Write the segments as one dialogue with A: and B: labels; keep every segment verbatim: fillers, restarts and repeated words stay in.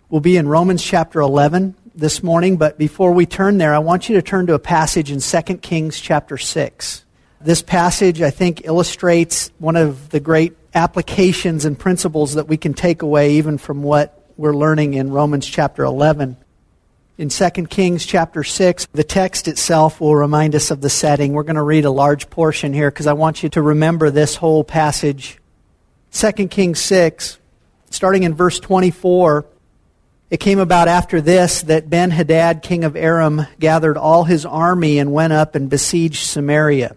A: We'll be in Romans chapter eleven this morning, but before we turn there, I want you to turn to a passage in Second Kings chapter six. This passage, I think, illustrates one of the great applications and principles that we can take away even from what we're learning in Romans chapter eleven. In Second Kings chapter six, the text itself will remind us of the setting. We're going to read a large portion here because I want you to remember this whole passage. Second Kings six, starting in verse twenty-four, it came about after this that Ben-Hadad, king of Aram, gathered all his army and went up and besieged Samaria.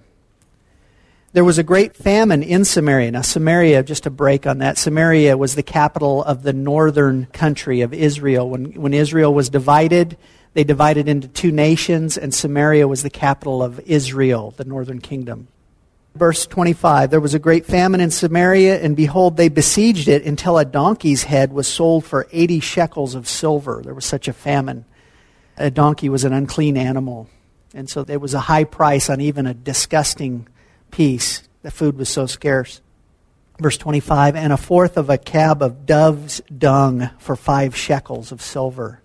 A: There was a great famine in Samaria. Now, Samaria, just a break on that, Samaria was the capital of the northern country of Israel. When, when Israel was divided, they divided into two nations, and Samaria was the capital of Israel, the northern kingdom. Verse twenty-five, there was a great famine in Samaria, and behold, they besieged it until a donkey's head was sold for eighty shekels of silver. There was such a famine. A donkey was an unclean animal, and so there was a high price on even a disgusting piece. The food was so scarce. Verse twenty-five, and a fourth of a cab of dove's dung for five shekels of silver.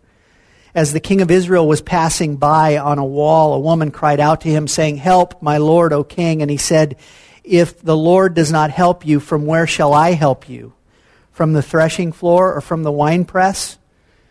A: As the king of Israel was passing by on a wall, a woman cried out to him, saying, "Help, my lord, O king." And he said, "If the Lord does not help you, from where shall I help you? From the threshing floor or from the winepress?"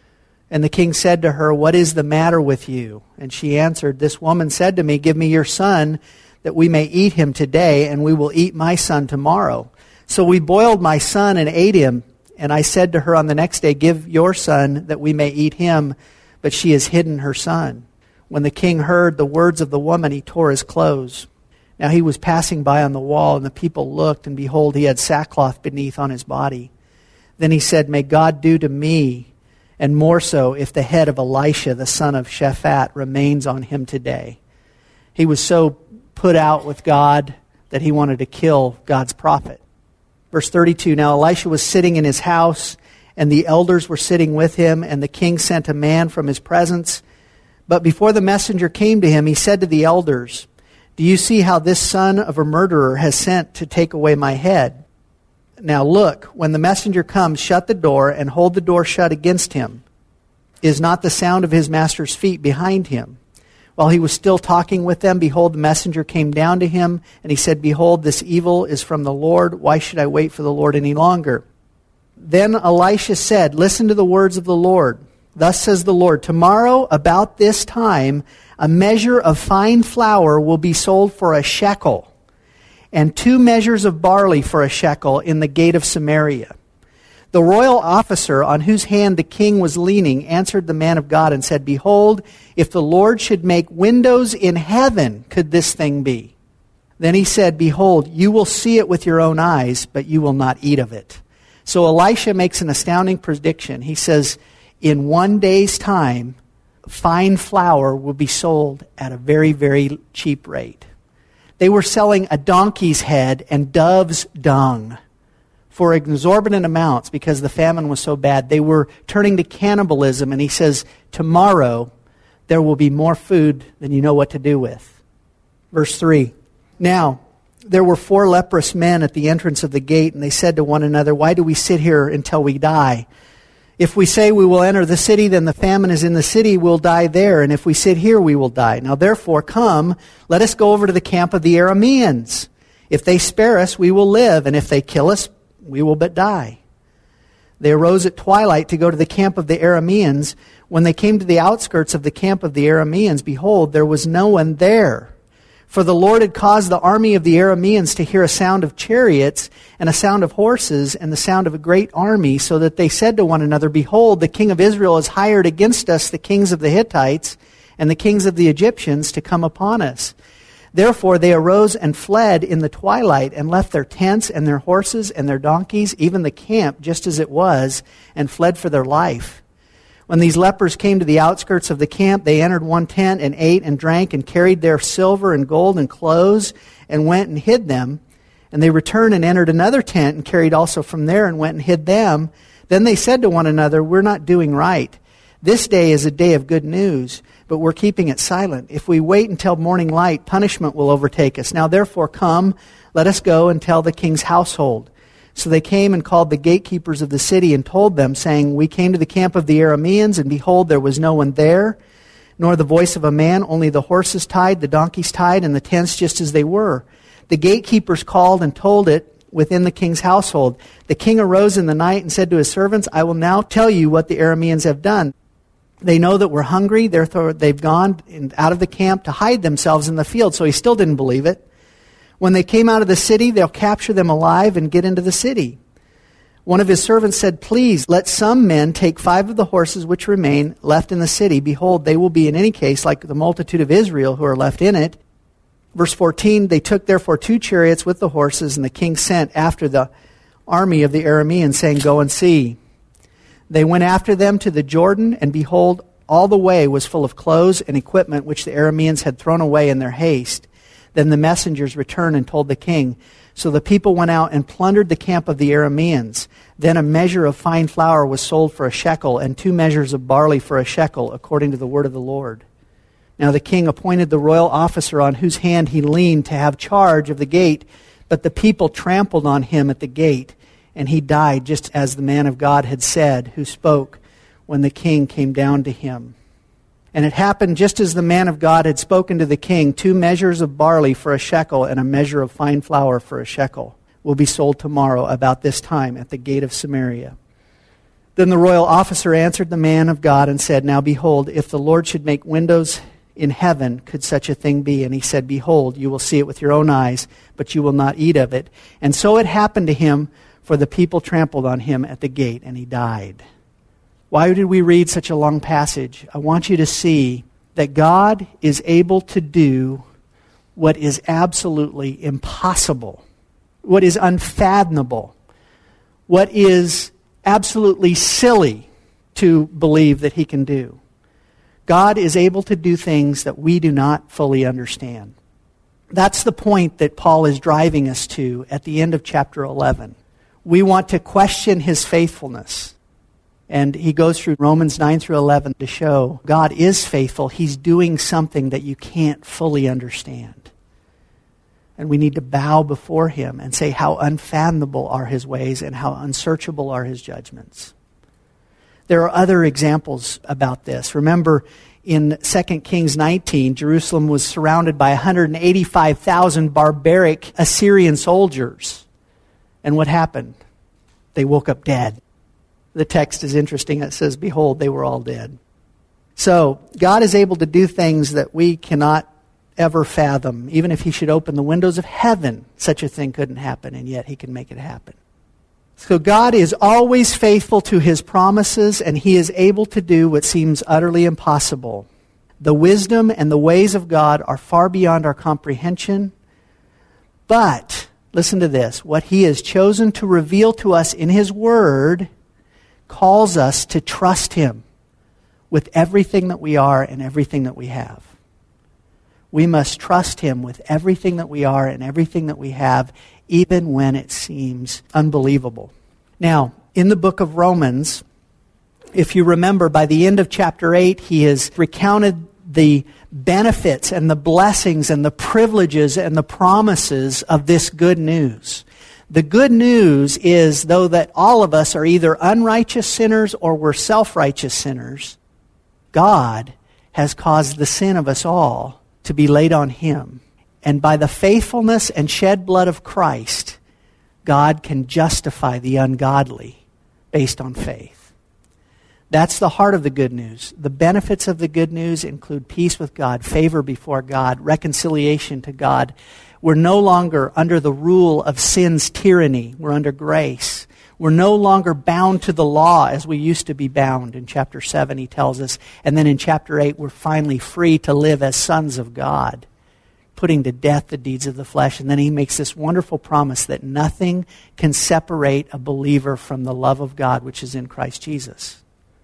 A: And the king said to her, "What is the matter with you?" And she answered, "This woman said to me, 'Give me your son, that we may eat him today, and we will eat my son tomorrow.' So we boiled my son and ate him. And I said to her on the next day, 'Give your son, that we may eat him.' But she has hidden her son." When the king heard the words of the woman, he tore his clothes. Now he was passing by on the wall, and the people looked, and behold, he had sackcloth beneath on his body. Then he said, "May God do to me, and more so, if the head of Elisha, the son of Shaphat, remains on him today." He was so put out with God that he wanted to kill God's prophet. Verse thirty-two, now Elisha was sitting in his house, and the elders were sitting with him, and the king sent a man from his presence. But before the messenger came to him, he said to the elders, "Do you see how this son of a murderer has sent to take away my head? Now look, when the messenger comes, shut the door and hold the door shut against him. Is not the sound of his master's feet behind him?" While he was still talking with them, behold, the messenger came down to him, and he said, "Behold, this evil is from the Lord. Why should I wait for the Lord any longer?" Then Elisha said, "Listen to the words of the Lord. Thus says the Lord, tomorrow about this time, a measure of fine flour will be sold for a shekel, and two measures of barley for a shekel in the gate of Samaria." The royal officer on whose hand the king was leaning answered the man of God and said, "Behold, if the Lord should make windows in heaven, could this thing be?" Then he said, "Behold, you will see it with your own eyes, but you will not eat of it." So Elisha makes an astounding prediction. He says, in one day's time, fine flour will be sold at a very, very cheap rate. They were selling a donkey's head and dove's dung for exorbitant amounts because the famine was so bad. They were turning to cannibalism, and he says, tomorrow there will be more food than you know what to do with. Verse three, now there were four leprous men at the entrance of the gate, and they said to one another, "Why do we sit here until we die? If we say we will enter the city, then the famine is in the city, we'll die there. And if we sit here, we will die. Now therefore, come, let us go over to the camp of the Arameans. If they spare us, we will live, and if they kill us, we will but die." They arose at twilight to go to the camp of the Arameans. When they came to the outskirts of the camp of the Arameans, behold, there was no one there. For the Lord had caused the army of the Arameans to hear a sound of chariots and a sound of horses and the sound of a great army, so that they said to one another, "Behold, the king of Israel has hired against us the kings of the Hittites and the kings of the Egyptians to come upon us." Therefore they arose and fled in the twilight and left their tents and their horses and their donkeys, even the camp just as it was, and fled for their life. When these lepers came to the outskirts of the camp, they entered one tent and ate and drank and carried their silver and gold and clothes and went and hid them. And they returned and entered another tent and carried also from there and went and hid them. Then they said to one another, "We're not doing right. This day is a day of good news, but we're keeping it silent. If we wait until morning light, punishment will overtake us. Now therefore come, let us go and tell the king's household." So they came and called the gatekeepers of the city and told them, saying, "We came to the camp of the Arameans, and behold, there was no one there, nor the voice of a man, only the horses tied, the donkeys tied, and the tents just as they were." The gatekeepers called and told it within the king's household. The king arose in the night and said to his servants, "I will now tell you what the Arameans have done. They know that we're hungry, therefore they've gone out of the camp to hide themselves in the field." So he still didn't believe it. "When they came out of the city, they'll capture them alive and get into the city." One of his servants said, "Please, let some men take five of the horses which remain left in the city. Behold, they will be in any case like the multitude of Israel who are left in it." Verse fourteen, "They took therefore two chariots with the horses, and the king sent after the army of the Arameans, saying, 'Go and see.' They went after them to the Jordan, and behold, all the way was full of clothes and equipment which the Arameans had thrown away in their haste. Then the messengers returned and told the king. So the people went out and plundered the camp of the Arameans. Then a measure of fine flour was sold for a shekel, and two measures of barley for a shekel, according to the word of the Lord. Now the king appointed the royal officer on whose hand he leaned to have charge of the gate, but the people trampled on him at the gate, and he died just as the man of God had said, who spoke when the king came down to him. And it happened just as the man of God had spoken to the king, two measures of barley for a shekel and a measure of fine flour for a shekel will be sold tomorrow about this time at the gate of Samaria. Then the royal officer answered the man of God and said, "Now behold, if the Lord should make windows in heaven, could such a thing be?" And he said, "Behold, you will see it with your own eyes, but you will not eat of it." And so it happened to him, for the people trampled on him at the gate, and he died. Why did we read such a long passage? I want you to see that God is able to do what is absolutely impossible, what is unfathomable, what is absolutely silly to believe that he can do. God is able to do things that we do not fully understand. That's the point that Paul is driving us to at the end of chapter eleven. We want to question his faithfulness. And he goes through Romans nine through eleven to show God is faithful. He's doing something that you can't fully understand. And we need to bow before him and say how unfathomable are his ways and how unsearchable are his judgments. There are other examples about this. Remember, in Second Kings nineteen, Jerusalem was surrounded by one hundred eighty-five thousand barbaric Assyrian soldiers. And what happened? They woke up dead. The text is interesting. It says, "Behold, they were all dead." So, God is able to do things that we cannot ever fathom. Even if he should open the windows of heaven, such a thing couldn't happen, and yet he can make it happen. So God is always faithful to his promises, and he is able to do what seems utterly impossible. The wisdom and the ways of God are far beyond our comprehension. But, listen to this, what he has chosen to reveal to us in his word calls us to trust him with everything that we are and everything that we have. We must trust him with everything that we are and everything that we have, even when it seems unbelievable. Now, in the book of Romans, if you remember, by the end of chapter eight, he has recounted the benefits and the blessings and the privileges and the promises of this good news. The good news is, though, that all of us are either unrighteous sinners or we're self-righteous sinners, God has caused the sin of us all to be laid on him. And by the faithfulness and shed blood of Christ, God can justify the ungodly based on faith. That's the heart of the good news. The benefits of the good news include peace with God, favor before God, reconciliation to God. We're no longer under the rule of sin's tyranny. We're under grace. We're no longer bound to the law as we used to be bound. In chapter seven, he tells us. And then in chapter eight, we're finally free to live as sons of God, putting to death the deeds of the flesh. And then he makes this wonderful promise that nothing can separate a believer from the love of God, which is in Christ Jesus.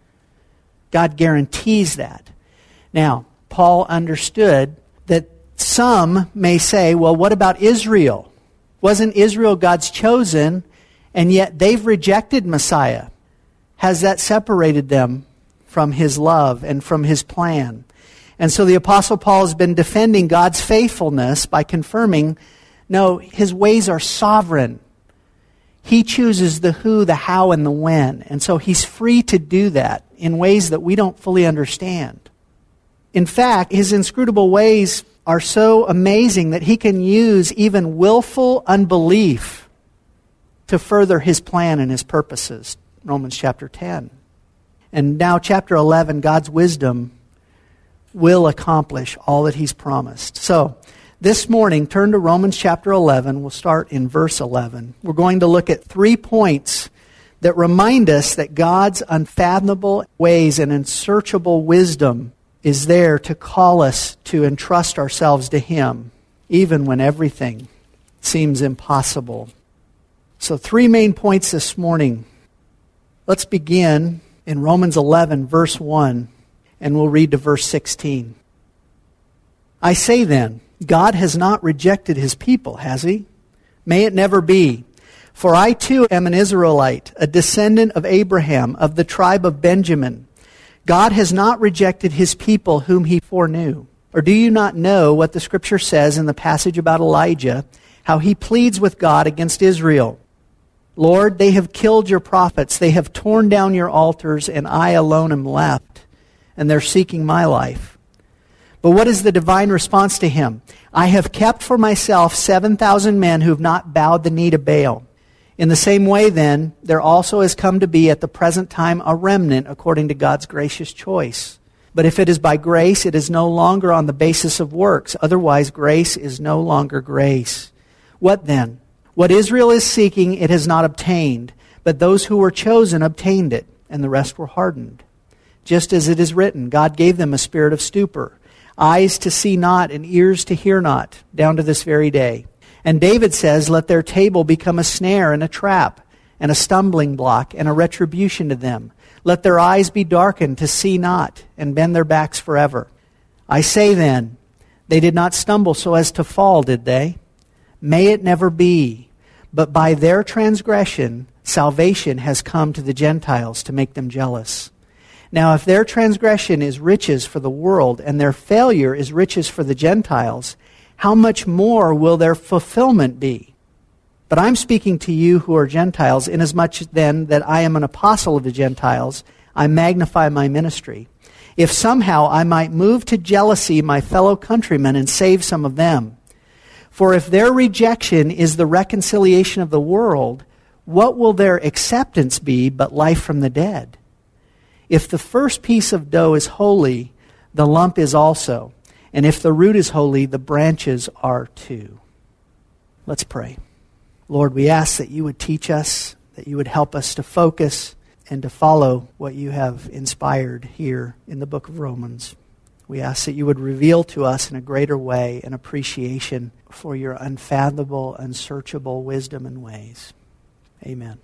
A: God guarantees that. Now, Paul understood that some may say, well, what about Israel? Wasn't Israel God's chosen, and yet they've rejected Messiah? Has that separated them from his love and from his plan? And so the Apostle Paul has been defending God's faithfulness by confirming, no, his ways are sovereign. He chooses the who, the how, and the when. And so He's free to do that in ways that we don't fully understand. In fact, His inscrutable ways are so amazing that He can use even willful unbelief to further His plan and His purposes. Romans chapter ten. And now chapter eleven, God's wisdom will accomplish all that He's promised. So, this morning, turn to Romans chapter eleven. We'll start in verse eleven. We're going to look at three points that remind us that God's unfathomable ways and unsearchable wisdom is there to call us to entrust ourselves to Him, even when everything seems impossible. So three main points this morning. Let's begin in Romans eleven, verse one, and we'll read to verse sixteen. I say then, God has not rejected His people, has He? May it never be. For I too am an Israelite, a descendant of Abraham, of the tribe of Benjamin. God has not rejected His people whom He foreknew. Or do you not know what the Scripture says in the passage about Elijah, how he pleads with God against Israel? Lord, they have killed your prophets, they have torn down your altars, and I alone am left, and they're seeking my life. But what is the divine response to him? I have kept for myself seven thousand men who have not bowed the knee to Baal. In the same way, then, there also has come to be at the present time a remnant according to God's gracious choice. But if it is by grace, it is no longer on the basis of works. Otherwise, grace is no longer grace. What then? What Israel is seeking, it has not obtained. But those who were chosen obtained it, and the rest were hardened. Just as it is written, God gave them a spirit of stupor, eyes to see not and ears to hear not, down to this very day. And David says, let their table become a snare and a trap, and a stumbling block, and a retribution to them. Let their eyes be darkened to see not, and bend their backs forever. I say then, they did not stumble so as to fall, did they? May it never be. But by their transgression, salvation has come to the Gentiles to make them jealous. Now, if their transgression is riches for the world, and their failure is riches for the Gentiles, how much more will their fulfillment be? But I'm speaking to you who are Gentiles, inasmuch then that I am an apostle of the Gentiles, I magnify my ministry. If somehow I might move to jealousy my fellow countrymen and save some of them. For if their rejection is the reconciliation of the world, what will their acceptance be but life from the dead? If the first piece of dough is holy, the lump is also. And if the root is holy, the branches are too. Let's pray. Lord, we ask that you would teach us, that you would help us to focus and to follow what you have inspired here in the book of Romans. We ask that you would reveal to us in a greater way an appreciation for your unfathomable, unsearchable wisdom and ways. Amen.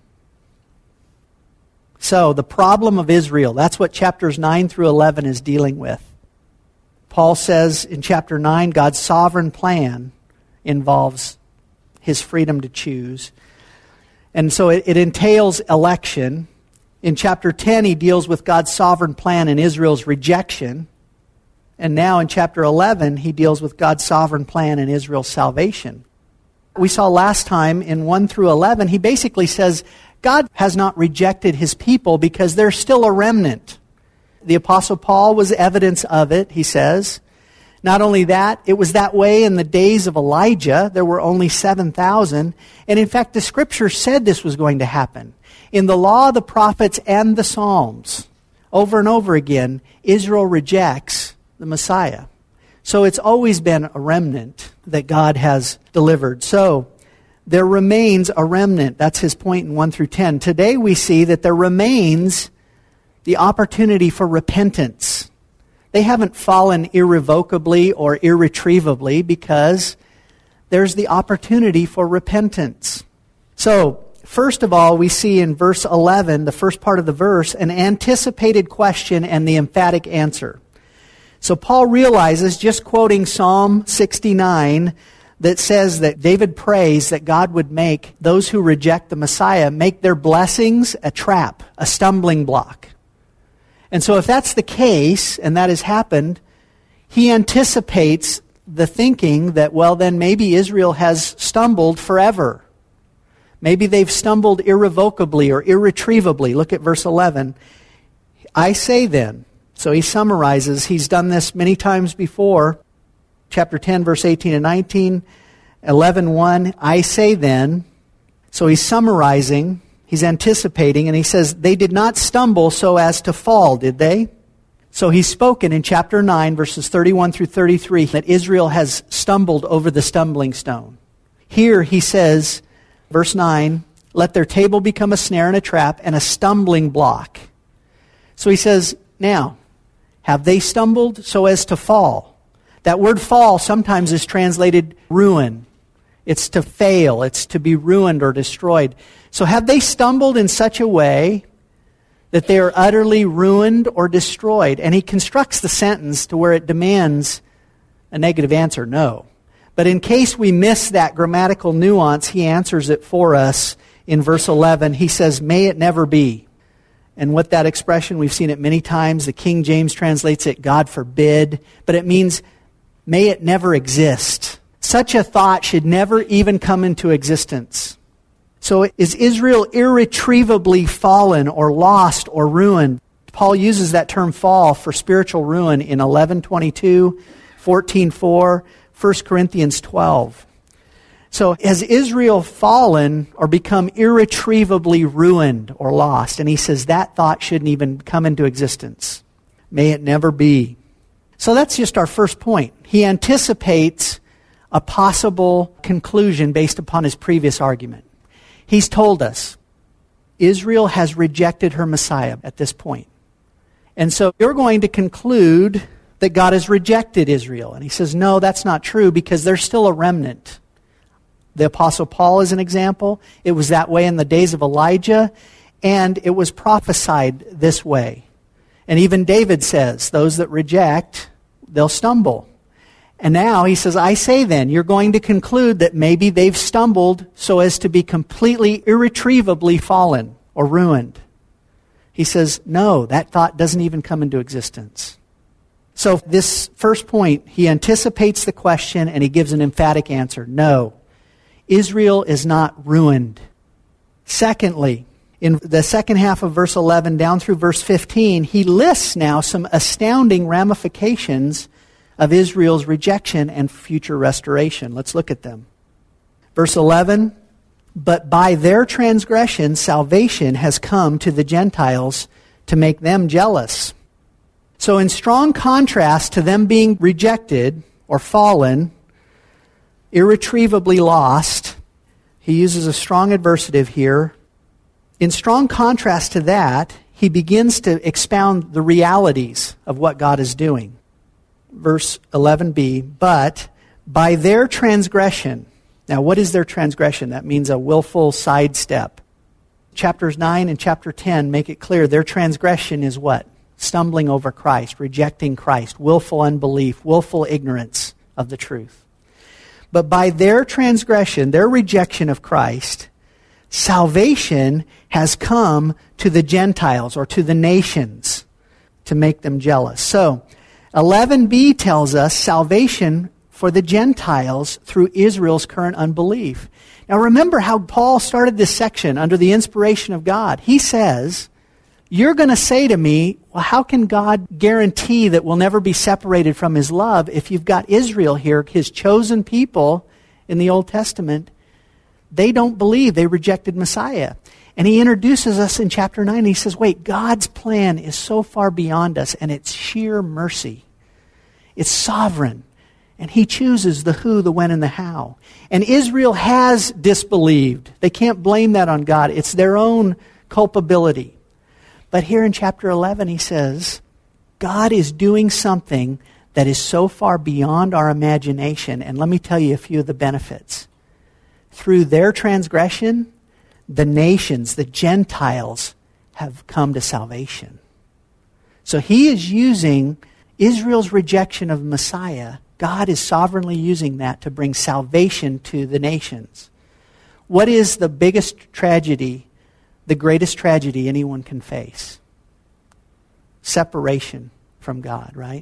A: So, the problem of Israel, that's what chapters nine through eleven is dealing with. Paul says in chapter nine, God's sovereign plan involves his freedom to choose. And so it, it entails election. In chapter ten, he deals with God's sovereign plan and Israel's rejection. And now in chapter eleven, he deals with God's sovereign plan and Israel's salvation. We saw last time in one through eleven, he basically says God has not rejected his people because they're still a remnant. The Apostle Paul was evidence of it, he says. Not only that, it was that way in the days of Elijah. There were only seven thousand. And in fact, the Scripture said this was going to happen. In the law, the prophets, and the Psalms, over and over again, Israel rejects the Messiah. So it's always been a remnant that God has delivered. So there remains a remnant. That's his point in one through ten. Today we see that there remains the opportunity for repentance. They haven't fallen irrevocably or irretrievably because there's the opportunity for repentance. So, first of all, we see in verse eleven, the first part of the verse, an anticipated question and the emphatic answer. So Paul realizes, just quoting Psalm sixty-nine, that says that David prays that God would make those who reject the Messiah, make their blessings a trap, a stumbling block. And so if that's the case, and that has happened, he anticipates the thinking that, well, then maybe Israel has stumbled forever. Maybe they've stumbled irrevocably or irretrievably. Look at verse eleven. I say then, so he summarizes, he's done this many times before. Chapter ten, verse eighteen and nineteen, eleven one, I say then. So he's summarizing, he's anticipating, and he says, they did not stumble so as to fall, did they? So he's spoken in chapter nine, verses thirty-one through thirty-three, that Israel has stumbled over the stumbling stone. Here he says, verse nine, let their table become a snare and a trap and a stumbling block. So he says, now, have they stumbled so as to fall? That word fall sometimes is translated ruin. It's to fail. It's to be ruined or destroyed. So have they stumbled in such a way that they are utterly ruined or destroyed? And he constructs the sentence to where it demands a negative answer, no. But in case we miss that grammatical nuance, he answers it for us in verse eleven. He says, may it never be. And what that expression, we've seen it many times. The King James translates it, God forbid. But it means, may it never exist. Such a thought should never even come into existence. So is Israel irretrievably fallen or lost or ruined? Paul uses that term fall for spiritual ruin in eleven twenty-two, fourteen four, First Corinthians twelve. So has Israel fallen or become irretrievably ruined or lost? And he says that thought shouldn't even come into existence. May it never be. So that's just our first point. He anticipates a possible conclusion based upon his previous argument. He's told us Israel has rejected her Messiah at this point. And so you're going to conclude that God has rejected Israel. And he says, no, that's not true because there's still a remnant. The Apostle Paul is an example. It was that way in the days of Elijah, and it was prophesied this way. And even David says, those that reject, they'll stumble. And now he says, I say then, you're going to conclude that maybe they've stumbled so as to be completely irretrievably fallen or ruined. He says, no, that thought doesn't even come into existence. So this first point, he anticipates the question and he gives an emphatic answer. No, Israel is not ruined. Secondly, in the second half of verse eleven down through verse fifteen, he lists now some astounding ramifications of Israel's rejection and future restoration. Let's look at them. Verse eleven, but by their transgression, salvation has come to the Gentiles to make them jealous. So in strong contrast to them being rejected or fallen, irretrievably lost, he uses a strong adversative here. In strong contrast to that, he begins to expound the realities of what God is doing. Verse eleven b, but by their transgression. Now, what is their transgression? That means a willful sidestep. Chapters nine and chapter ten make it clear their transgression is what? Stumbling over Christ, rejecting Christ, willful unbelief, willful ignorance of the truth. But by their transgression, their rejection of Christ, salvation has come to the Gentiles or to the nations to make them jealous. So, eleven b tells us salvation for the Gentiles through Israel's current unbelief. Now remember how Paul started this section under the inspiration of God. He says, you're going to say to me, well, how can God guarantee that we'll never be separated from His love if you've got Israel here, His chosen people in the Old Testament? They don't believe. They rejected Messiah. And he introduces us in chapter nine. He says, wait, God's plan is so far beyond us, and it's sheer mercy. It's sovereign. And He chooses the who, the when, and the how. And Israel has disbelieved. They can't blame that on God. It's their own culpability. But here in chapter eleven, he says, God is doing something that is so far beyond our imagination. And let me tell you a few of the benefits. Through their transgression, the nations, the Gentiles, have come to salvation. So He is using Israel's rejection of Messiah. God is sovereignly using that to bring salvation to the nations. What is the biggest tragedy, the greatest tragedy anyone can face? Separation from God, right?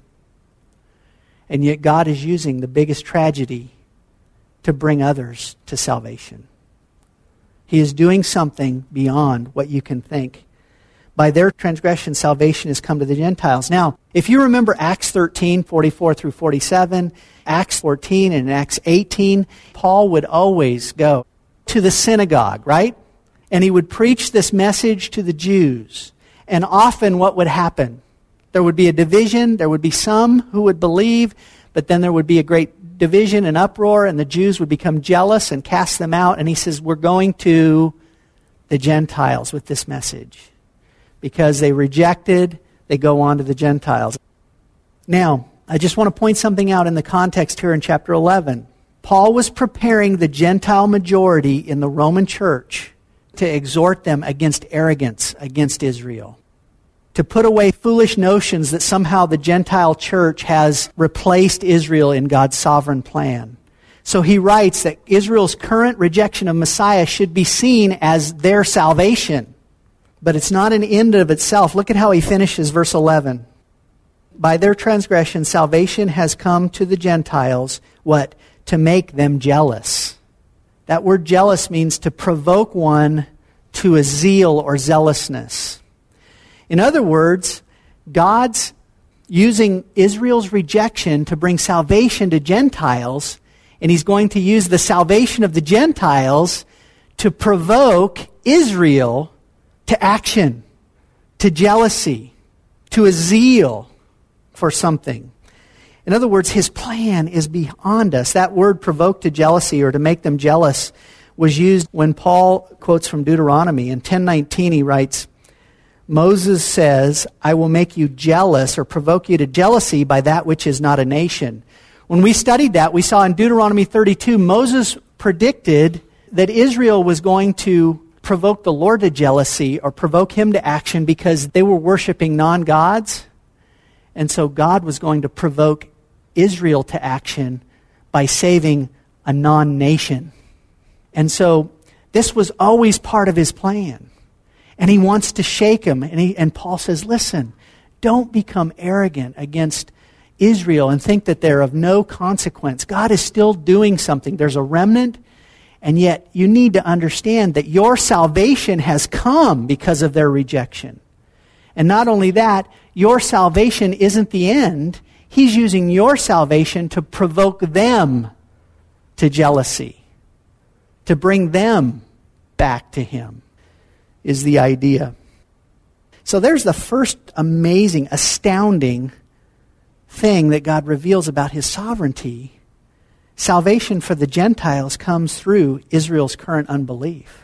A: And yet God is using the biggest tragedy to bring others to salvation. He is doing something beyond what you can think. By their transgression, salvation has come to the Gentiles. Now, if you remember Acts thirteen, forty-four through forty-seven, Acts fourteen and Acts eighteen, Paul would always go to the synagogue, right? And he would preach this message to the Jews. And often what would happen? There would be a division. There would be some who would believe, but then there would be a great division and uproar, and the Jews would become jealous and cast them out. And he says, we're going to the Gentiles with this message. Because they rejected, they go on to the Gentiles. Now, I just want to point something out in the context here in chapter eleven. Paul was preparing the Gentile majority in the Roman church to exhort them against arrogance against Israel. To put away foolish notions that somehow the Gentile church has replaced Israel in God's sovereign plan. So he writes that Israel's current rejection of Messiah should be seen as their salvation. But it's not an end of itself. Look at how he finishes verse eleven. By their transgression, salvation has come to the Gentiles, what? To make them jealous. That word jealous means to provoke one to a zeal or zealousness. In other words, God's using Israel's rejection to bring salvation to Gentiles, and he's going to use the salvation of the Gentiles to provoke Israel to action, to jealousy, to a zeal for something. In other words, his plan is beyond us. That word provoke to jealousy or to make them jealous was used when Paul quotes from Deuteronomy. In ten nineteen he writes, Moses says, I will make you jealous or provoke you to jealousy by that which is not a nation. When we studied that, we saw in Deuteronomy thirty-two, Moses predicted that Israel was going to provoke the Lord to jealousy or provoke him to action because they were worshiping non-gods. And so God was going to provoke Israel to action by saving a non-nation. And so this was always part of his plan. And he wants to shake him. And, he, and Paul says, listen, don't become arrogant against Israel and think that they're of no consequence. God is still doing something. There's a remnant. And yet, you need to understand that your salvation has come because of their rejection. And not only that, your salvation isn't the end. He's using your salvation to provoke them to jealousy, to bring them back to him, is the idea. So there's the first amazing, astounding thing that God reveals about his sovereignty. Salvation for the Gentiles comes through Israel's current unbelief.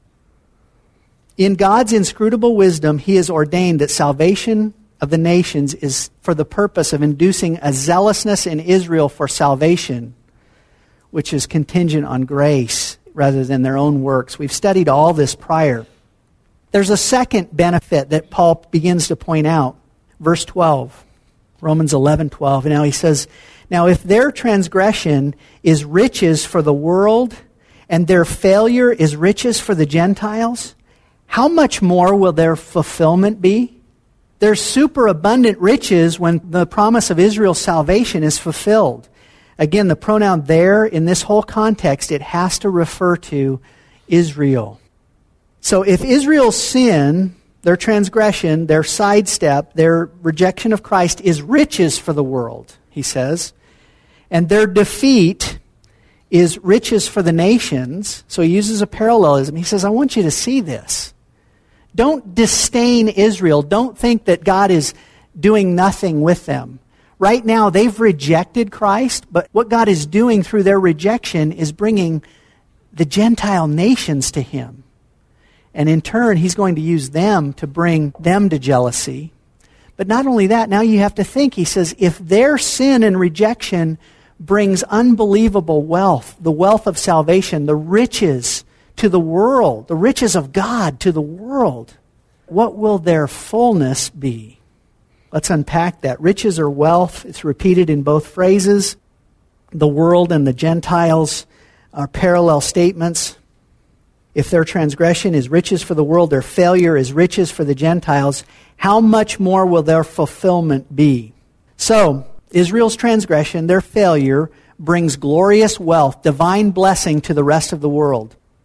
A: In God's inscrutable wisdom, he has ordained that salvation of the nations is for the purpose of inducing a zealousness in Israel for salvation, which is contingent on grace rather than their own works. We've studied all this prior. There's a second benefit that Paul begins to point out. Verse twelve, Romans eleven twelve. And now he says, now if their transgression is riches for the world and their failure is riches for the Gentiles, how much more will their fulfillment be? There's superabundant riches when the promise of Israel's salvation is fulfilled. Again, the pronoun there, in this whole context, it has to refer to Israel. So if Israel's sin, their transgression, their sidestep, their rejection of Christ is riches for the world, he says, and their defeat is riches for the nations, so he uses a parallelism. He says, I want you to see this. Don't disdain Israel. Don't think that God is doing nothing with them. Right now, they've rejected Christ, but what God is doing through their rejection is bringing the Gentile nations to him. And in turn, he's going to use them to bring them to jealousy. But not only that, now you have to think, he says, if their sin and rejection brings unbelievable wealth, the wealth of salvation, the riches to the world, the riches of God to the world, what will their fullness be? Let's unpack that. Riches or wealth, it's repeated in both phrases. The world and the Gentiles are parallel statements. If their transgression is riches for the world, their failure is riches for the Gentiles, how much more will their fulfillment be? So, Israel's transgression, their failure, brings glorious wealth, divine blessing to the rest of the world.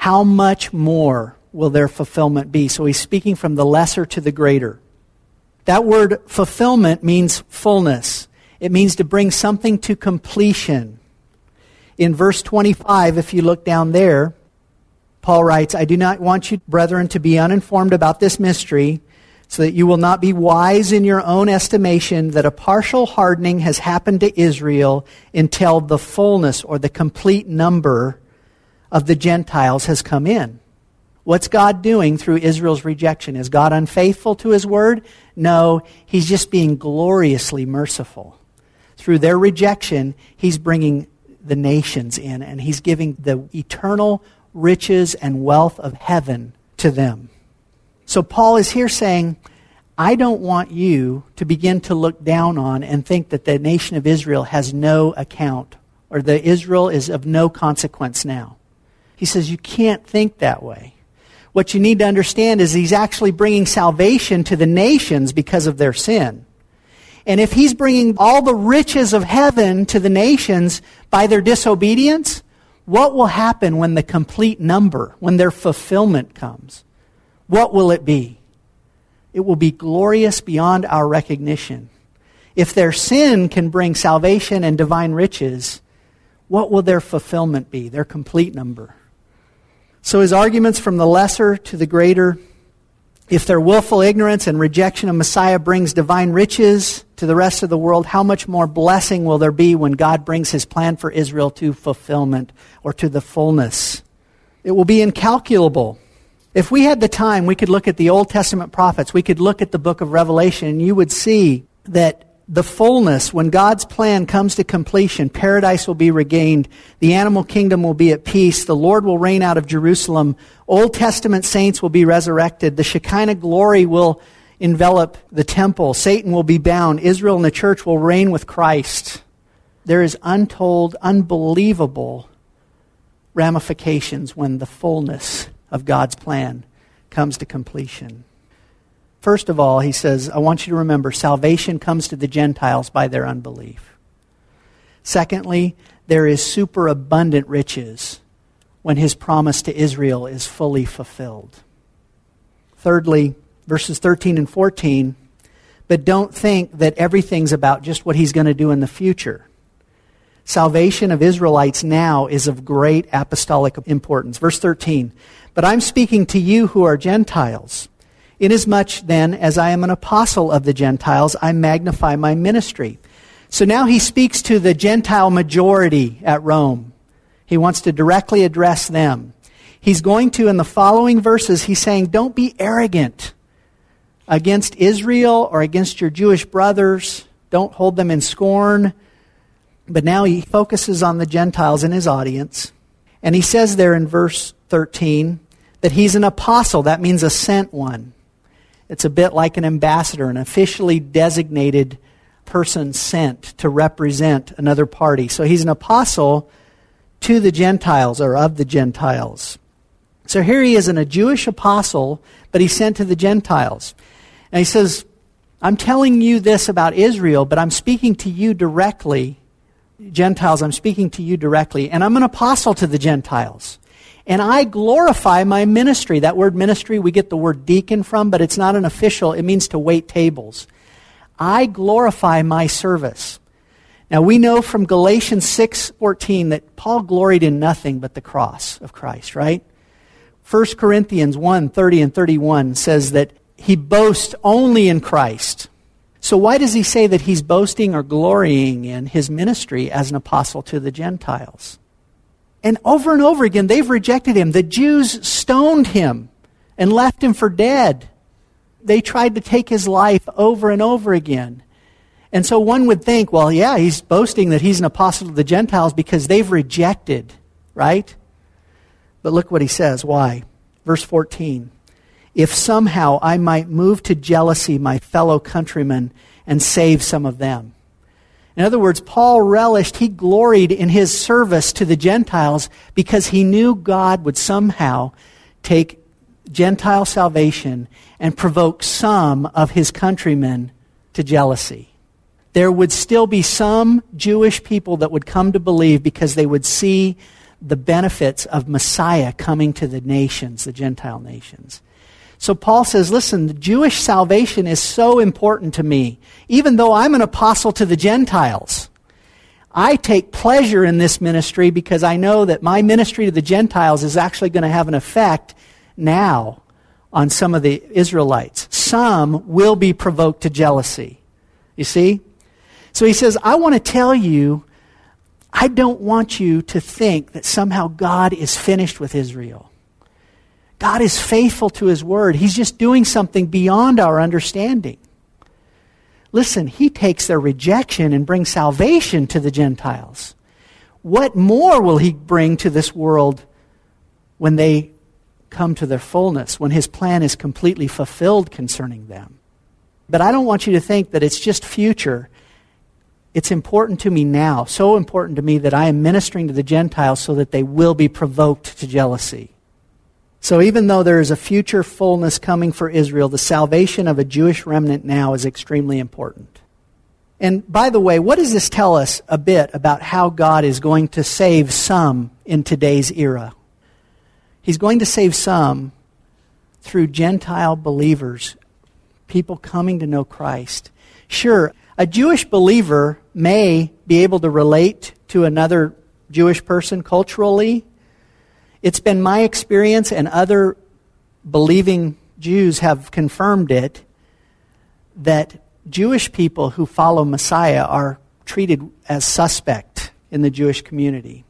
A: how much more will their fulfillment be? So he's speaking from the lesser to the greater. That word fulfillment means fullness. It means to bring something to completion. In verse twenty-five, if you look down there, Paul writes, I do not want you, brethren, to be uninformed about this mystery, so that you will not be wise in your own estimation that a partial hardening has happened to Israel until the fullness or the complete number of the Gentiles has come in. What's God doing through Israel's rejection? Is God unfaithful to His word? No, He's just being gloriously merciful. Through their rejection, He's bringing the nations in, and He's giving the eternal riches and wealth of heaven to them. So Paul is here saying, I don't want you to begin to look down on and think that the nation of Israel has no account, or that Israel is of no consequence now. He says you can't think that way. What you need to understand is He's actually bringing salvation to the nations because of their sin. And if He's bringing all the riches of heaven to the nations by their disobedience, what will happen when the complete number, when their fulfillment comes? What will it be? It will be glorious beyond our recognition. If their sin can bring salvation and divine riches, what will their fulfillment be, their complete number? So his arguments from the lesser to the greater, if their willful ignorance and rejection of Messiah brings divine riches to the rest of the world, how much more blessing will there be when God brings His plan for Israel to fulfillment or to the fullness? It will be incalculable. If we had the time, we could look at the Old Testament prophets. We could look at the book of Revelation, and you would see that the fullness, when God's plan comes to completion, paradise will be regained, the animal kingdom will be at peace, the Lord will reign out of Jerusalem, Old Testament saints will be resurrected, the Shekinah glory will envelop the temple, Satan will be bound, Israel and the church will reign with Christ. There is untold, unbelievable ramifications when the fullness of God's plan comes to completion. First of all, he says, I want you to remember, salvation comes to the Gentiles by their unbelief. Secondly, there is superabundant riches when His promise to Israel is fully fulfilled. Thirdly, verses thirteen and fourteen, but don't think that everything's about just what He's going to do in the future. Salvation of Israelites now is of great apostolic importance. Verse thirteen, but I'm speaking to you who are Gentiles. Inasmuch then as I am an apostle of the Gentiles, I magnify my ministry. So now he speaks to the Gentile majority at Rome. He wants to directly address them. He's going to, in the following verses, he's saying, don't be arrogant against Israel or against your Jewish brothers. Don't hold them in scorn. But now he focuses on the Gentiles in his audience. And he says there in verse thirteen that he's an apostle. That means a sent one. It's a bit like an ambassador, an officially designated person sent to represent another party. So he's an apostle to the Gentiles, or of the Gentiles. So here he is, in a Jewish apostle, but he's sent to the Gentiles. And he says, I'm telling you this about Israel, but I'm speaking to you directly. Gentiles, I'm speaking to you directly. And I'm an apostle to the Gentiles. And I glorify my ministry. That word ministry, we get the word deacon from, but it's not an official. It means to wait tables. I glorify my service. Now we know from Galatians six fourteen that Paul gloried in nothing but the cross of Christ, right? First Corinthians one thirty and thirty-one says that he boasts only in Christ. So why does he say that he's boasting or glorying in his ministry as an apostle to the Gentiles? And over and over again, they've rejected him. The Jews stoned him and left him for dead. They tried to take his life over and over again. And so one would think, well, yeah, he's boasting that he's an apostle to the Gentiles because they've rejected, right? But look what he says. Why? Verse fourteen. If somehow I might move to jealousy my fellow countrymen and save some of them. In other words, Paul relished, he gloried in his service to the Gentiles because he knew God would somehow take Gentile salvation and provoke some of his countrymen to jealousy. There would still be some Jewish people that would come to believe because they would see the benefits of Messiah coming to the nations, the Gentile nations. So Paul says, listen, the Jewish salvation is so important to me. Even though I'm an apostle to the Gentiles, I take pleasure in this ministry because I know that my ministry to the Gentiles is actually going to have an effect now on some of the Israelites. Some will be provoked to jealousy. You see? So he says, I want to tell you, I don't want you to think that somehow God is finished with Israel. God is faithful to His word. He's just doing something beyond our understanding. Listen, He takes their rejection and brings salvation to the Gentiles. What more will He bring to this world when they come to their fullness, when His plan is completely fulfilled concerning them? But I don't want you to think that it's just future. It's important to me now, so important to me that I am ministering to the Gentiles so that they will be provoked to jealousy. So even though there is a future fullness coming for Israel, the salvation of a Jewish remnant now is extremely important. And by the way, what does this tell us a bit about how God is going to save some in today's era? He's going to save some through Gentile believers, people coming to know Christ. Sure, a Jewish believer may be able to relate to another Jewish person culturally. It's been my experience, and other believing Jews have confirmed it, that Jewish people who follow Messiah are treated as suspect in the Jewish community.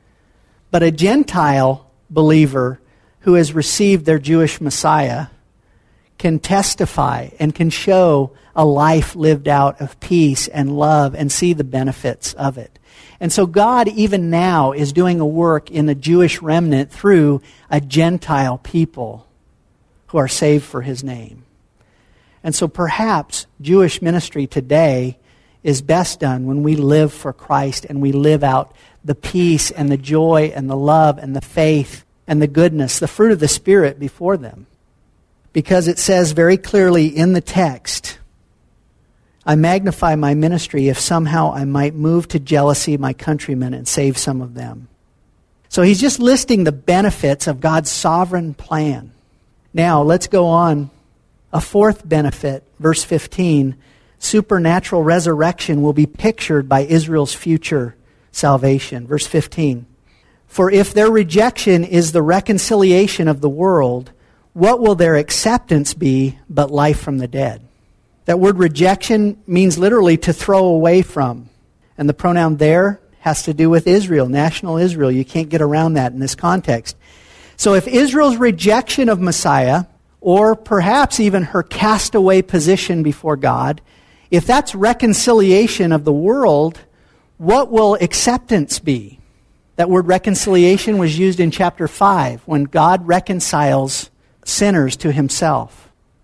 A: But a Gentile believer who has received their Jewish Messiah can testify and can show a life lived out of peace and love and see the benefits of it. And so God, even now, is doing a work in the Jewish remnant through a Gentile people who are saved for His name. And so perhaps Jewish ministry today is best done when we live for Christ and we live out the peace and the joy and the love and the faith and the goodness, the fruit of the Spirit before them. Because it says very clearly in the text, I magnify my ministry if somehow I might move to jealousy my countrymen and save some of them. So he's just listing the benefits of God's sovereign plan. Now, let's go on. A fourth benefit, verse fifteen, supernatural resurrection will be pictured by Israel's future salvation. Verse fifteen, for if their rejection is the reconciliation of the world, what will their acceptance be but life from the dead? That word rejection means literally to throw away from. And the pronoun there has to do with Israel, national Israel. You can't get around that in this context. So if Israel's rejection of Messiah, or perhaps even her castaway position before God, if that's reconciliation of the world, what will acceptance be? That word reconciliation was used in chapter five when God reconciles sinners to Himself.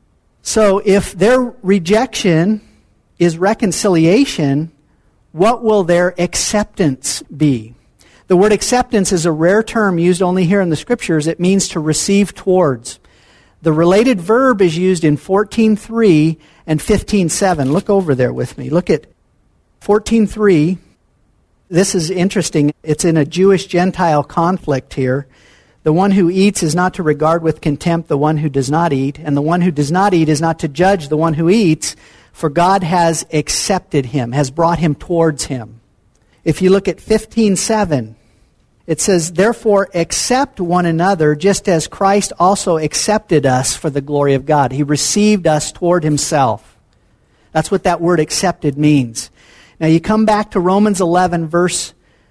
A: So if their rejection is reconciliation, what will their acceptance be? The word acceptance is a rare term used only here in the Scriptures. It means to receive towards. The related verb is used in fourteen three and fifteen seven. Look over there with me. Look at fourteen three. This is interesting. It's in a Jewish-Gentile conflict here. The one who eats is not to regard with contempt the one who does not eat, and the one who does not eat is not to judge the one who eats, for God has accepted him, has brought him towards him. If you look at fifteen seven, it says, therefore accept one another just as Christ also accepted us for the glory of God. He received us toward Himself. That's what that word accepted means. Now you come back to Romans eleven verse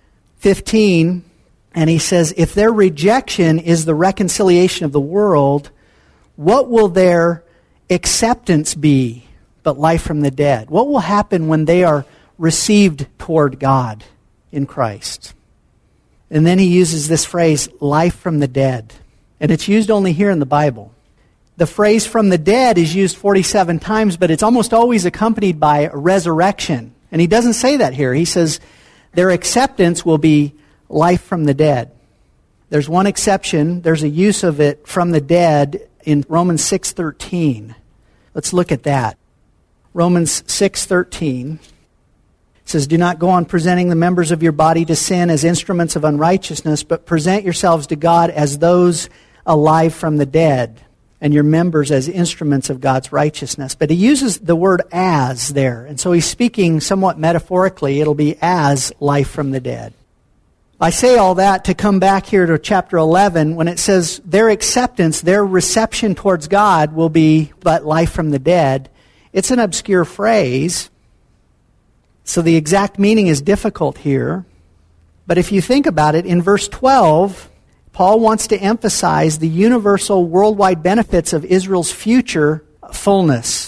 A: fifteen, and he says, if their rejection is the reconciliation of the world, what will their acceptance be but life from the dead? What will happen when they are received toward God in Christ? And then he uses this phrase, life from the dead. And it's used only here in the Bible. The phrase from the dead is used forty-seven times, but it's almost always accompanied by a resurrection. And he doesn't say that here. He says their acceptance will be life from the dead. There's one exception. There's a use of it from the dead in Romans six thirteen. Let's look at that. Romans six thirteen. It says, do not go on presenting the members of your body to sin as instruments of unrighteousness, but present yourselves to God as those alive from the dead, and your members as instruments of God's righteousness. But he uses the word as there, and so he's speaking somewhat metaphorically. It'll be as life from the dead. I say all that to come back here to chapter eleven when it says their acceptance, their reception towards God will be but life from the dead. It's an obscure phrase, so the exact meaning is difficult here. But if you think about it, in verse twelve, Paul wants to emphasize the universal worldwide benefits of Israel's future fullness.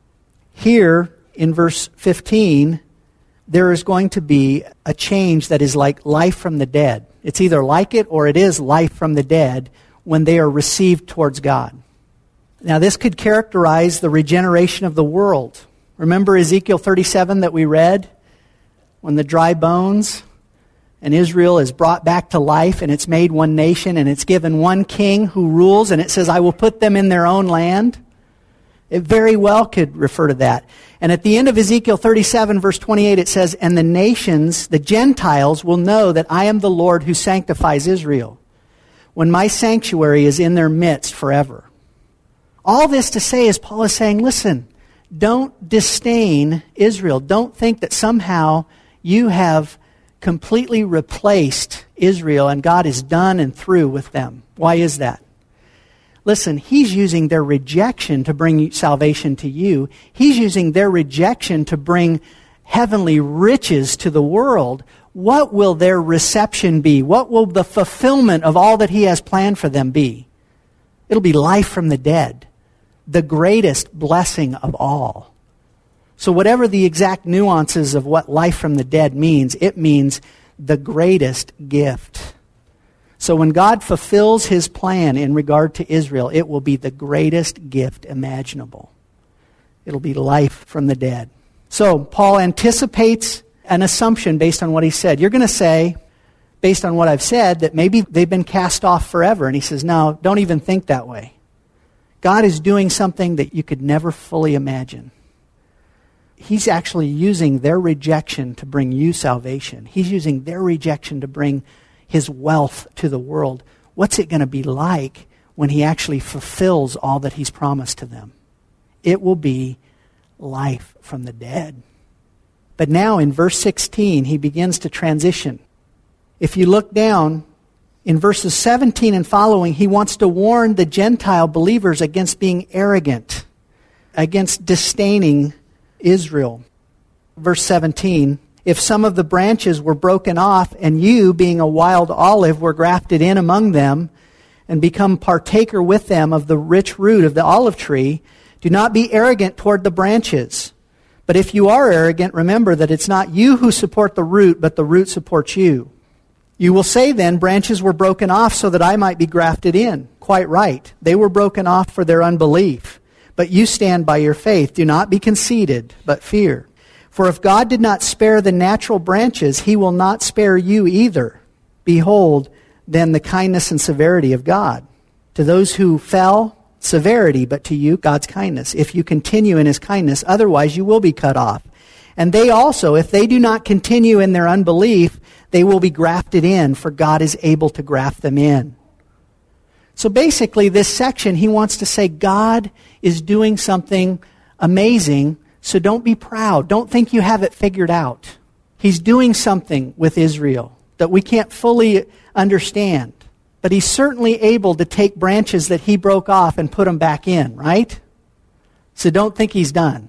A: Here, in verse fifteen, there is going to be a change that is like life from the dead. It's either like it or it is life from the dead when they are received towards God. Now, this could characterize the regeneration of the world. Remember Ezekiel thirty-seven that we read? When the dry bones and Israel is brought back to life and it's made one nation and it's given one king who rules, and it says, I will put them in their own land. It very well could refer to that. And at the end of Ezekiel thirty-seven, verse twenty-eight, it says, and the nations, the Gentiles, will know that I am the Lord who sanctifies Israel, when my sanctuary is in their midst forever. All this to say is Paul is saying, listen, don't disdain Israel. Don't think that somehow you have completely replaced Israel and God is done and through with them. Why is that? Listen, he's using their rejection to bring salvation to you. He's using their rejection to bring heavenly riches to the world. What will their reception be? What will the fulfillment of all that he has planned for them be? It'll be life from the dead, the greatest blessing of all. So whatever the exact nuances of what life from the dead means, it means the greatest gift. So when God fulfills his plan in regard to Israel, it will be the greatest gift imaginable. It'll be life from the dead. So Paul anticipates an assumption based on what he said. You're going to say, based on what I've said, that maybe they've been cast off forever. And he says, no, don't even think that way. God is doing something that you could never fully imagine. He's actually using their rejection to bring you salvation. He's using their rejection to bring his wealth to the world. What's it going to be like when he actually fulfills all that he's promised to them? It will be life from the dead. But now in verse sixteen, he begins to transition. If you look down in verses seventeen and following, he wants to warn the Gentile believers against being arrogant, against disdaining Israel. Verse seventeen, if some of the branches were broken off, and you, being a wild olive, were grafted in among them, and become partaker with them of the rich root of the olive tree, do not be arrogant toward the branches. But if you are arrogant, remember that it's not you who support the root, but the root supports you. You will say then, branches were broken off so that I might be grafted in. Quite right. They were broken off for their unbelief. But you stand by your faith. Do not be conceited, but fear. For if God did not spare the natural branches, he will not spare you either. Behold, then the kindness and severity of God. To those who fell, severity, but to you, God's kindness. If you continue in his kindness, otherwise you will be cut off. And they also, if they do not continue in their unbelief, they will be grafted in, for God is able to graft them in. So basically, this section, he wants to say God is doing something amazing, so don't be proud. Don't think you have it figured out. He's doing something with Israel that we can't fully understand. But he's certainly able to take branches that he broke off and put them back in, right? So don't think he's done.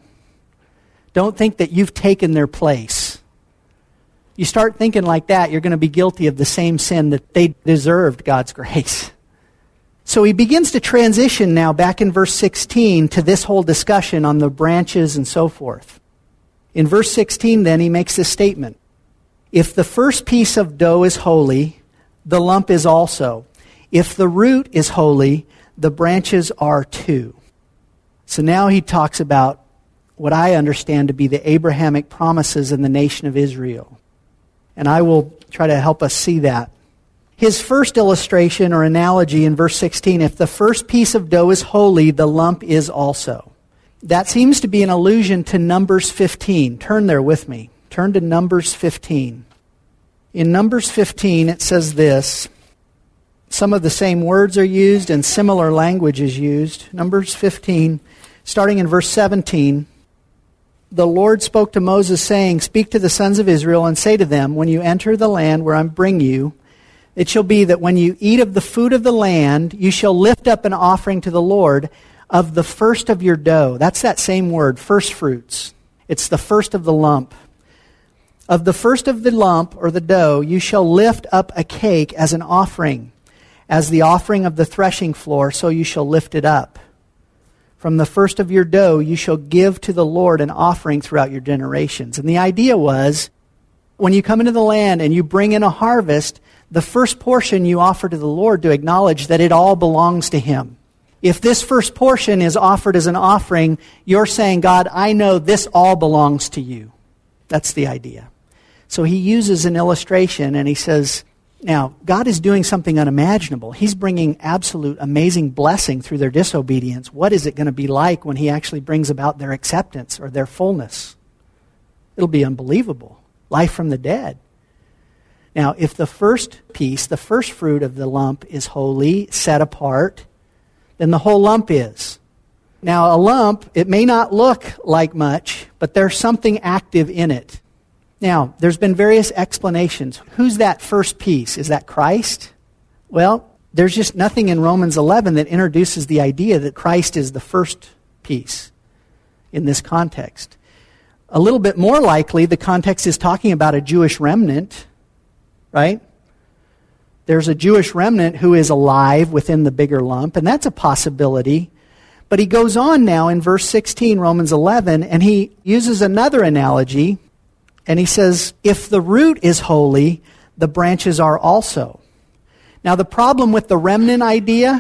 A: Don't think that you've taken their place. You start thinking like that, you're going to be guilty of the same sin that they deserved God's grace. So he begins to transition now back in verse sixteen to this whole discussion on the branches and so forth. In verse sixteen then he makes this statement. If the first piece of dough is holy, the lump is also. If the root is holy, the branches are too. So now he talks about what I understand to be the Abrahamic promises in the nation of Israel. And I will try to help us see that. His first illustration or analogy in verse sixteen, if the first piece of dough is holy, the lump is also. That seems to be an allusion to Numbers fifteen. Turn there with me. Turn to Numbers fifteen. In Numbers fifteen, it says this. Some of the same words are used and similar language is used. Numbers fifteen, starting in verse seventeen. The Lord spoke to Moses, saying, "Speak to the sons of Israel and say to them, when you enter the land where I bring you, it shall be that when you eat of the food of the land, you shall lift up an offering to the Lord of the first of your dough." That's that same word, first fruits. It's the first of the lump. "Of the first of the lump, or the dough, you shall lift up a cake as an offering. As the offering of the threshing floor, so you shall lift it up. From the first of your dough, you shall give to the Lord an offering throughout your generations." And the idea was, when you come into the land and you bring in a harvest, the first portion you offer to the Lord to acknowledge that it all belongs to Him. If this first portion is offered as an offering, you're saying, "God, I know this all belongs to you." That's the idea. So he uses an illustration and he says, now, God is doing something unimaginable. He's bringing absolute amazing blessing through their disobedience. What is it going to be like when He actually brings about their acceptance or their fullness? It'll be unbelievable. Life from the dead. Now, if the first piece, the first fruit of the lump is holy, set apart, then the whole lump is. Now, a lump, it may not look like much, but there's something active in it. Now, there's been various explanations. Who's that first piece? Is that Christ? Well, there's just nothing in Romans eleven that introduces the idea that Christ is the first piece in this context. A little bit more likely, the context is talking about a Jewish remnant, right? There's a Jewish remnant who is alive within the bigger lump, and that's a possibility. But he goes on now in verse sixteen, Romans eleven, and he uses another analogy. And he says, if the root is holy, the branches are also. Now, the problem with the remnant idea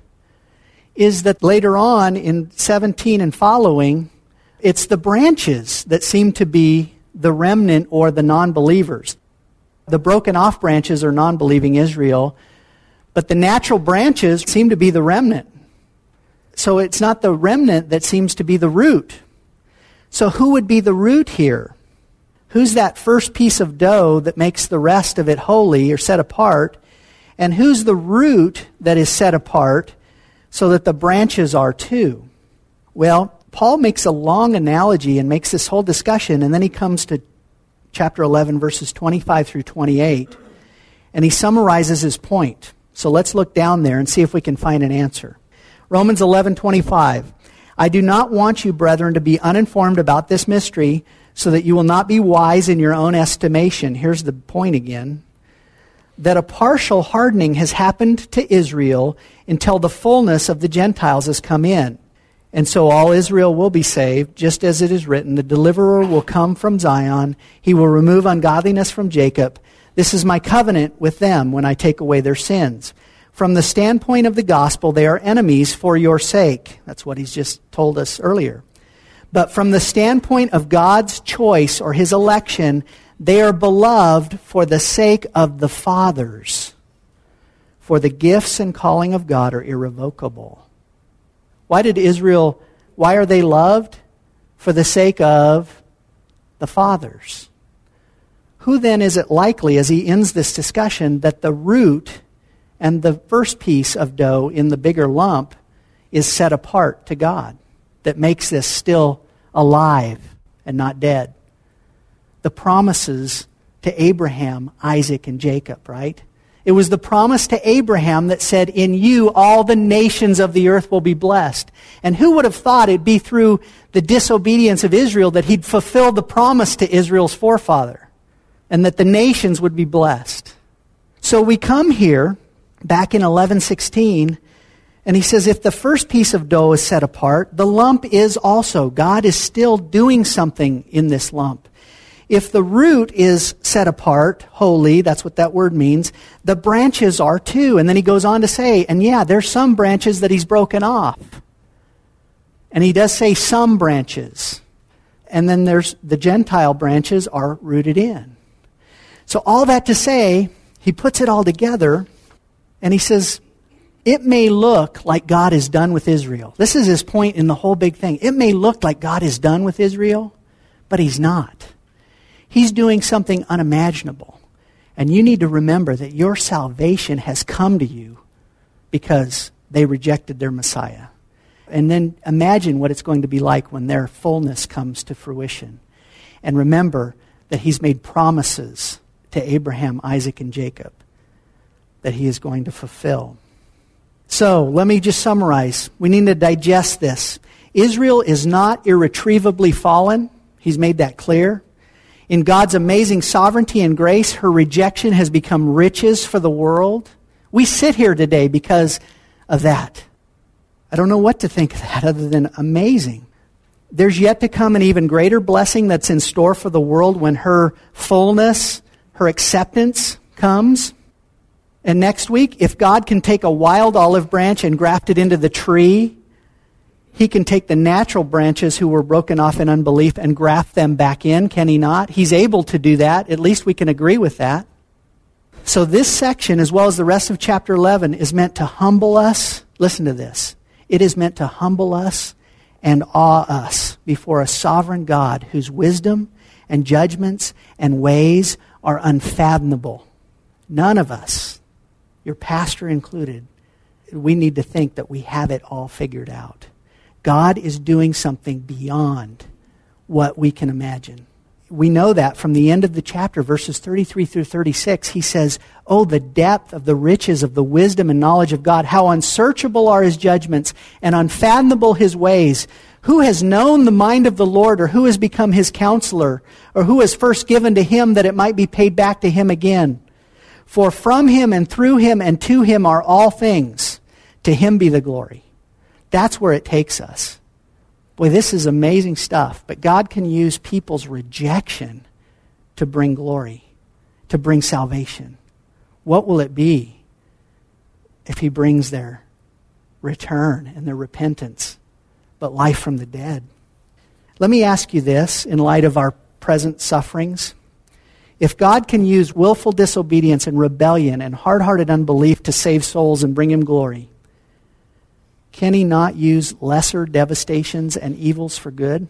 A: is that later on in seventeen and following, it's the branches that seem to be the remnant or the non-believers. The broken off branches are non-believing Israel, but the natural branches seem to be the remnant. So it's not the remnant that seems to be the root. So who would be the root here? Who's that first piece of dough that makes the rest of it holy or set apart? And who's the root that is set apart so that the branches are too? Well, Paul makes a long analogy and makes this whole discussion, and then he comes to chapter eleven, verses twenty-five through twenty-eight, and he summarizes his point. So let's look down there and see if we can find an answer. Romans eleven twenty-five. "I do not want you, brethren, to be uninformed about this mystery, so that you will not be wise in your own estimation." Here's the point again. "That a partial hardening has happened to Israel until the fullness of the Gentiles has come in. And so all Israel will be saved, just as it is written, the deliverer will come from Zion. He will remove ungodliness from Jacob. This is my covenant with them when I take away their sins. From the standpoint of the gospel, they are enemies for your sake." That's what he's just told us earlier. "But from the standpoint of God's choice or His election, they are beloved for the sake of the fathers. For the gifts and calling of God are irrevocable." Why did Israel, why are they loved? For the sake of the fathers. Who then is it likely, as he ends this discussion, that the root and the first piece of dough in the bigger lump is set apart to God, that makes this still alive and not dead? The promises to Abraham, Isaac, and Jacob, right? It was the promise to Abraham that said, "In you all the nations of the earth will be blessed." And who would have thought it'd be through the disobedience of Israel that he'd fulfill the promise to Israel's forefather, and that the nations would be blessed? So we come here, back in eleven sixteen, and he says, if the first piece of dough is set apart, the lump is also. God is still doing something in this lump. If the root is set apart, holy, that's what that word means, the branches are too. And then he goes on to say, and yeah, there's some branches that he's broken off. And he does say some branches. And then there's the Gentile branches are rooted in. So all that to say, he puts it all together, and he says, it may look like God is done with Israel. This is his point in the whole big thing. It may look like God is done with Israel, but He's not. He's doing something unimaginable. And you need to remember that your salvation has come to you because they rejected their Messiah. And then imagine what it's going to be like when their fullness comes to fruition. And remember that he's made promises to Abraham, Isaac, and Jacob that he is going to fulfill. So, let me just summarize. We need to digest this. Israel is not irretrievably fallen. He's made that clear. In God's amazing sovereignty and grace, her rejection has become riches for the world. We sit here today because of that. I don't know what to think of that other than amazing. There's yet to come an even greater blessing that's in store for the world when her fullness, her acceptance comes. And next week, if God can take a wild olive branch and graft it into the tree, he can take the natural branches who were broken off in unbelief and graft them back in, can he not? He's able to do that. At least we can agree with that. So this section, as well as the rest of chapter eleven, is meant to humble us. Listen to this. It is meant to humble us and awe us before a sovereign God whose wisdom and judgments and ways are unfathomable. None of us, your pastor included, we need to think that we have it all figured out. God is doing something beyond what we can imagine. We know that from the end of the chapter, verses thirty-three through thirty-six. He says, "Oh, the depth of the riches of the wisdom and knowledge of God. How unsearchable are his judgments and unfathomable his ways. Who has known the mind of the Lord, or who has become his counselor, or who has first given to him that it might be paid back to him again? For from him and through him and to him are all things. To him be the glory." That's where it takes us. Boy, this is amazing stuff. But God can use people's rejection to bring glory, to bring salvation. What will it be if he brings their return and their repentance, but life from the dead? Let me ask you this in light of our present sufferings. If God can use willful disobedience and rebellion and hard-hearted unbelief to save souls and bring him glory, can he not use lesser devastations and evils for good?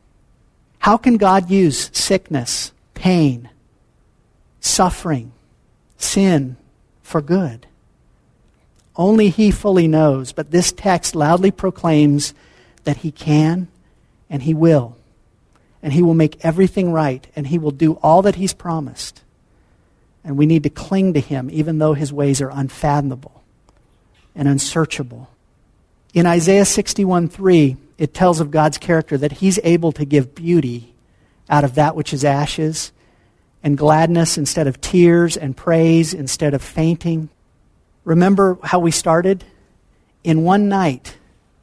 A: How can God use sickness, pain, suffering, sin for good? Only he fully knows, but this text loudly proclaims that he can and he will. And he will make everything right, and he will do all that he's promised. And we need to cling to him even though his ways are unfathomable and unsearchable. In Isaiah sixty-one three, it tells of God's character that he's able to give beauty out of that which is ashes, and gladness instead of tears, and praise instead of fainting. Remember how we started? In one night,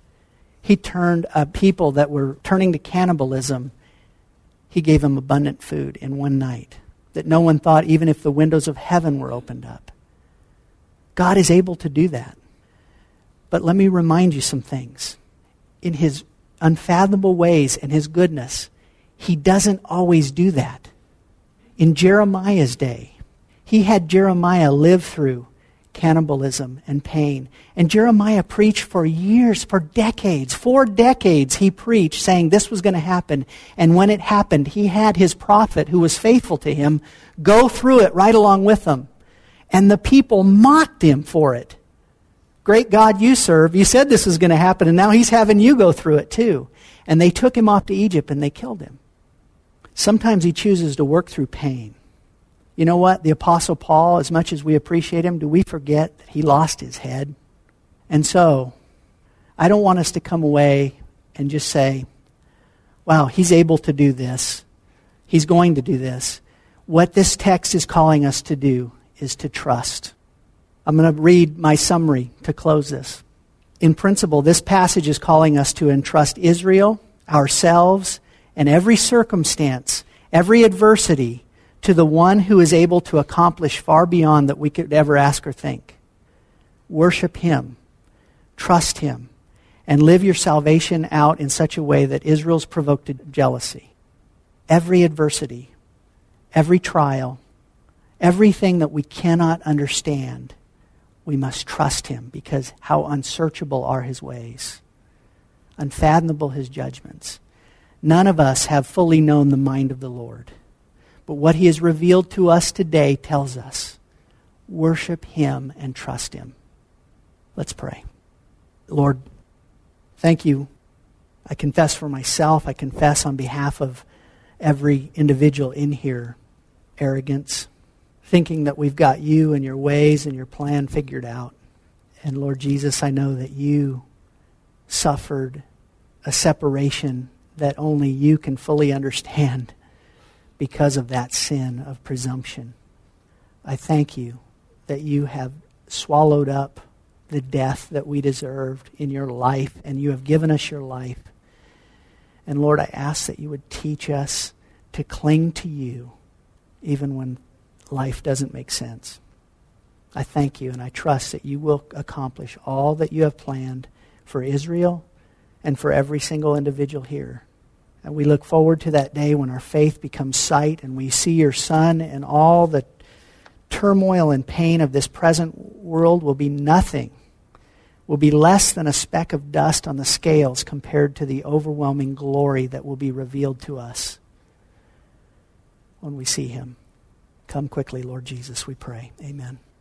A: he turned uh, people that were turning to cannibalism, he gave them abundant food in one night that no one thought even if the windows of heaven were opened up. God is able to do that. But let me remind you some things. In his unfathomable ways and his goodness, he doesn't always do that. In Jeremiah's day, he had Jeremiah live through cannibalism and pain. And Jeremiah preached for years, for decades, four decades he preached saying this was going to happen. And when it happened, he had his prophet who was faithful to him go through it right along with him. And the people mocked him for it. Great God you serve, you said this was going to happen, and now he's having you go through it too. And they took him off to Egypt and they killed him. Sometimes he chooses to work through pain. You know what? The Apostle Paul, as much as we appreciate him, do we forget that he lost his head? And so, I don't want us to come away and just say, wow, he's able to do this. He's going to do this. What this text is calling us to do is to trust. I'm going to read my summary to close this. In principle, this passage is calling us to entrust Israel, ourselves, and every circumstance, every adversity, to the one who is able to accomplish far beyond that we could ever ask or think. Worship him, trust him, and live your salvation out in such a way that Israel's provoked to jealousy. Every adversity, every trial, everything that we cannot understand, we must trust him because how unsearchable are his ways, unfathomable his judgments. None of us have fully known the mind of the Lord. But what he has revealed to us today tells us, worship him and trust him. Let's pray. Lord, thank you. I confess for myself. I confess on behalf of every individual in here, arrogance, thinking that we've got you and your ways and your plan figured out. And Lord Jesus, I know that you suffered a separation that only you can fully understand because of that sin of presumption. I thank you that you have swallowed up the death that we deserved in your life, and you have given us your life. And Lord, I ask that you would teach us to cling to you even when life doesn't make sense. I thank you and I trust that you will accomplish all that you have planned for Israel and for every single individual here. And we look forward to that day when our faith becomes sight and we see your Son, and all the turmoil and pain of this present world will be nothing, will be less than a speck of dust on the scales compared to the overwhelming glory that will be revealed to us when we see him. Come quickly, Lord Jesus, we pray. Amen.